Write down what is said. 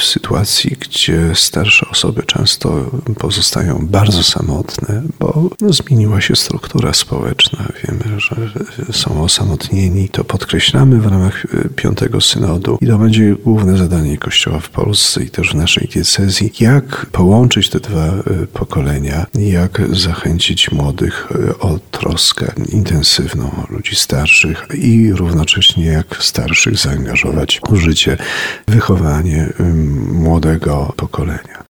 sytuacji, gdzie starsze osoby często pozostają bardzo samotne, bo zmieniła się struktura społeczna. Wiemy, że są osamotnieni. To podkreślamy w ramach Piątego Synodu i to będzie główne zadanie Kościoła w Polsce i też w naszej diecezji. Jak połączyć te dwa pokolenia, jak zachęcić młodych o troskę intensywną o ludzi starszych i równocześnie jak starszych zaangażować w życie, wychowanie młodego pokolenia.